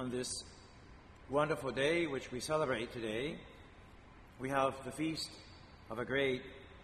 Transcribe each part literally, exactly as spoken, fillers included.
on this wonderful day which we celebrate today, we have the feast of a great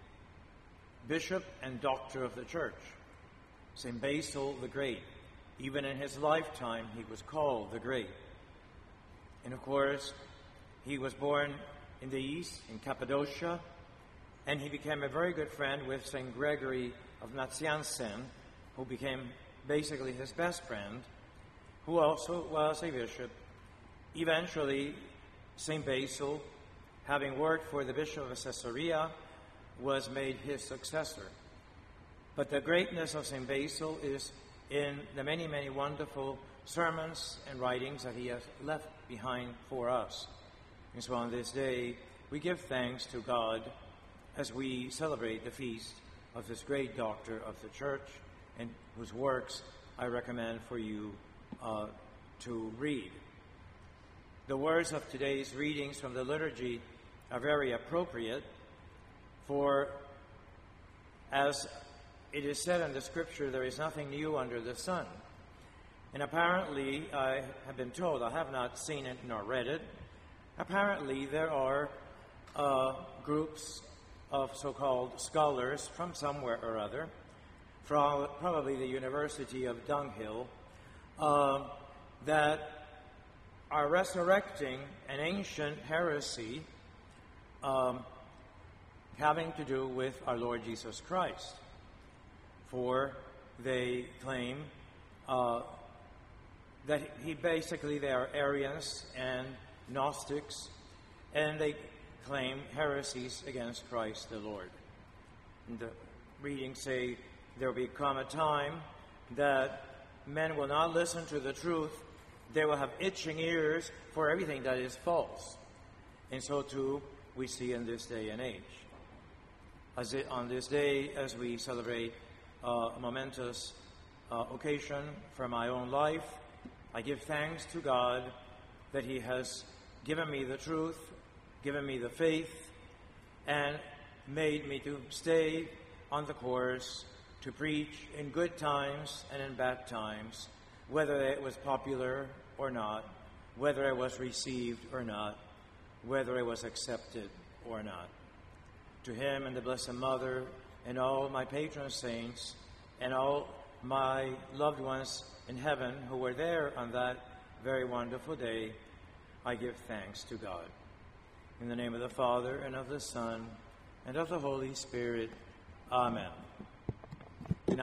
bishop and doctor of the church, Saint Basil the Great. Even in his lifetime, he was called the Great. And of course, he was born in the east, in Cappadocia, and he became a very good friend with Saint Gregory of Nazianzen, who became basically his best friend, who also was a bishop. Eventually, Saint Basil, having worked for the Bishop of Caesarea, was made his successor. But the greatness of Saint Basil is in the many, many wonderful sermons and writings that he has left behind for us. And so on this day, we give thanks to God as we celebrate the feast of this great doctor of the church, and whose works I recommend for you uh, to read. The words of today's readings from the liturgy are very appropriate, for as it is said in the scripture, there is nothing new under the sun. And apparently, I have been told, I have not seen it nor read it, apparently there are uh, groups of so-called scholars from somewhere or other, from probably the University of Dunghill, uh, that are resurrecting an ancient heresy um, having to do with our Lord Jesus Christ. For they claim uh, that he basically they are Arians and Gnostics, and they claim heresies against Christ the Lord. And the readings say there will become a time that men will not listen to the truth. They will have itching ears for everything that is false. And so too we see in this day and age. As it, on this day, as we celebrate uh, a momentous uh, occasion for my own life, I give thanks to God that he has given me the truth, given me the faith, and made me to stay on the course to preach in good times and in bad times, whether it was popular or not, whether it was received or not, whether it was accepted or not. To him and the Blessed Mother and all my patron saints and all my loved ones in heaven who were there on that very wonderful day, I give thanks to God. In the name of the Father, and of the Son, and of the Holy Spirit. Amen.